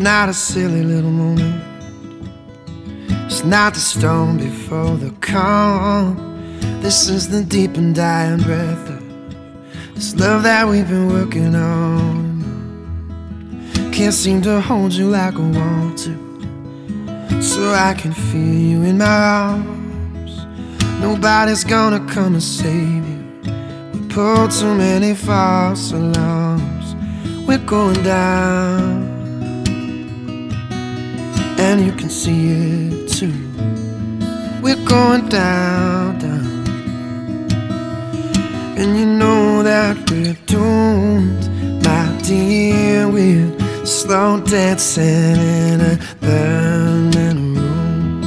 not a silly little moment. It's not the storm before the calm. This is the deep and dying breath of this love that we've been working on. Can't seem to hold you like I want to, so I can feel you in my arms. Nobody's gonna come and save you. We pulled too many false alarms. We're going down, and you can see it too. We're going down, down. And you know that we're doomed, my dear. We're slow dancing in a burning room.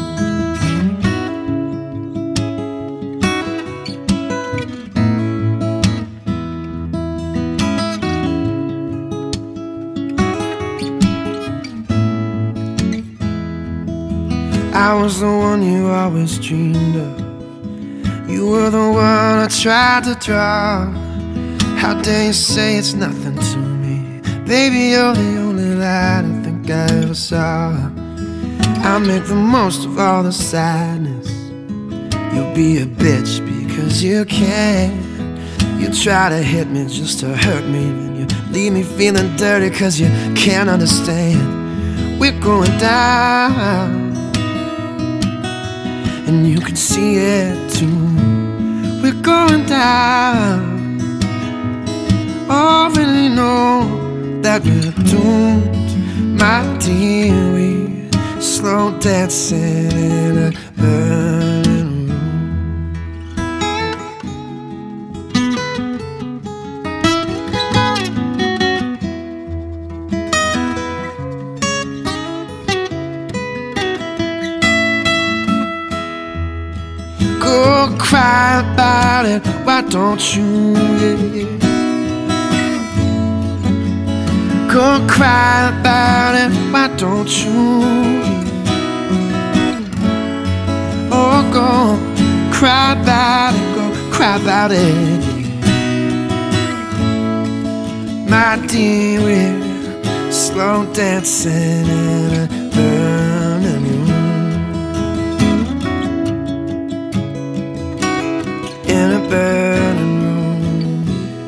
I was the one you always dreamed of. You were the one I tried to draw. How dare you say it's nothing to me? Baby, you're the only light I think I ever saw. I'll make the most of all the sadness. You'll be a bitch because you can. You try to hit me just to hurt me, and you leave me feeling dirty cause you can't understand. We're going down, and you can see it too. We're going down. Already know that we're doomed, my dear. We slow dancing in a burning room. Go cry about it, why don't you? Yeah. Go cry about it, why don't you? Oh, go cry about it, go cry about it. My dear, we're slow dancing in a burning room. In a burning room.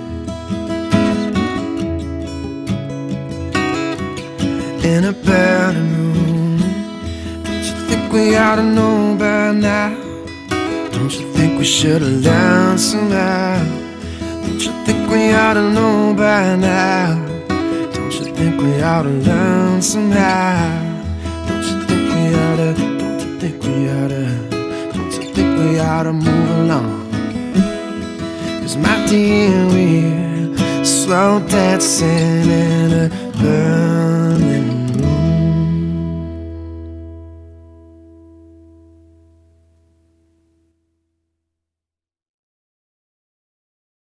In a burning room. Don't you think we ought to know by now? Don't you think we should have learned somehow? Don't you think we ought to know by now? Don't you think we ought to learn somehow? Don't you think we ought to? Don't you think we ought to? Don't you think we ought to move along? Cause my dear, we're slow dancing in a burning